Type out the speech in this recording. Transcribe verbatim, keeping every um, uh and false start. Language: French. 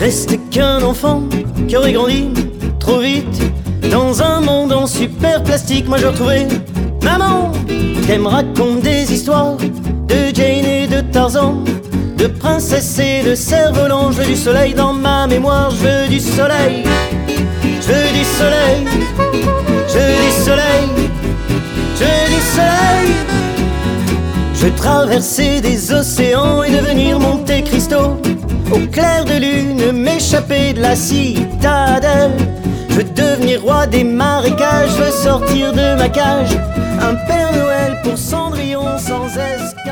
restais qu'un enfant qui aurait grandi trop vite dans un monde en super plastique. Moi je retrouvais maman qui me raconte des histoires de Jane et de Tarzan, de princesse et de cerf-volant. Je veux du soleil dans ma mémoire, je veux du soleil, je veux du soleil, je veux du soleil, je veux du soleil. Je veux traverser des océans et devenir Monte Cristo, au clair de lune m'échapper de la citadelle. Je veux devenir roi des marécages, je veux sortir de ma cage, un Père Noël pour Cendrillon sans escale.